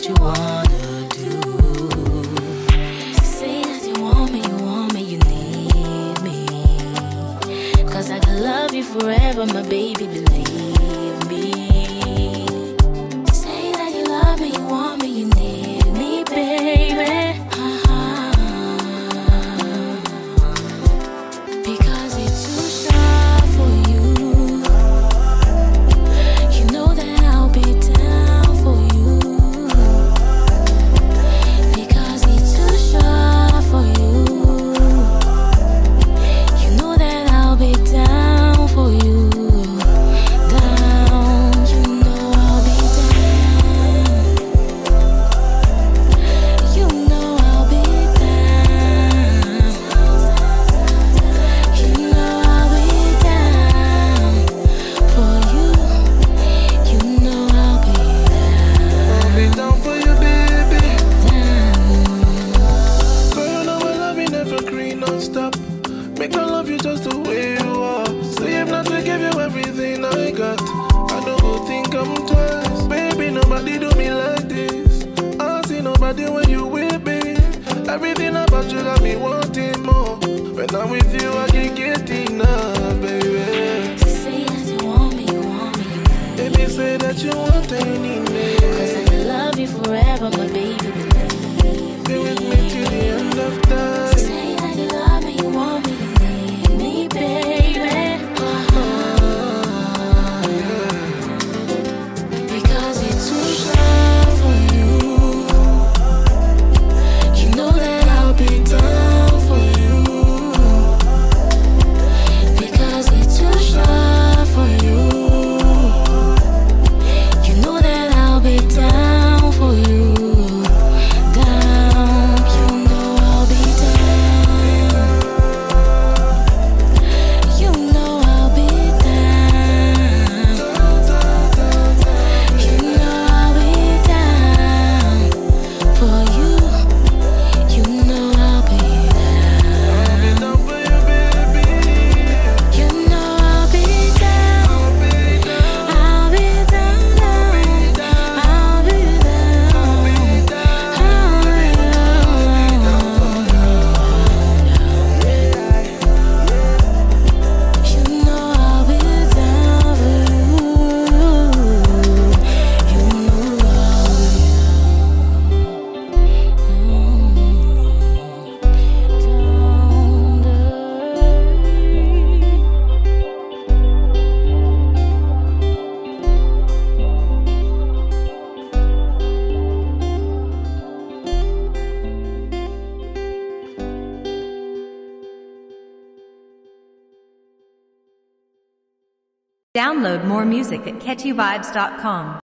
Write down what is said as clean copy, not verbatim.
you wanna do. Say that you want me, you need me. 'Cause I can love you forever, my baby, believe me. Say that you love me, you want me, you need me, baby. Because it's too shy for you. You know that I'll be down for you. Because it's too shy for you. You know that I'll be down for you. Down, you know I'll be down. You know I'll be down. You know I'll be down for you. You know I'll be I'll be down for you, baby. down. Girl, you know I love you never green, non-stop. Make I love you just the way you are. Say if not to give you everything I got, I don't go think I'm twice. Baby, nobody do me like this. I see nobody when you with me. Everything about you got me wanting more. When I'm with you, I can't get enough, baby. Say that you want me, you need me. Baby, say that you want any 'Cause I can love you forever, my baby, believe Be with me till the end of time. Say that you love me, you want me, you need me, baby. Because it's too shy for you. You know that I'll be down for you. Because it's too shy for you. You know that I'll be down for you. Down, you know I'll be down. You know I'll be down. You know I'll be down for you. You know I'll be down. I'll be down for you, baby. You know I'll be down. I'll be down. I'll be down, I'll be down. I'll be You know I'll be down for you. You know I'll be Download more music at catchyvibes.com.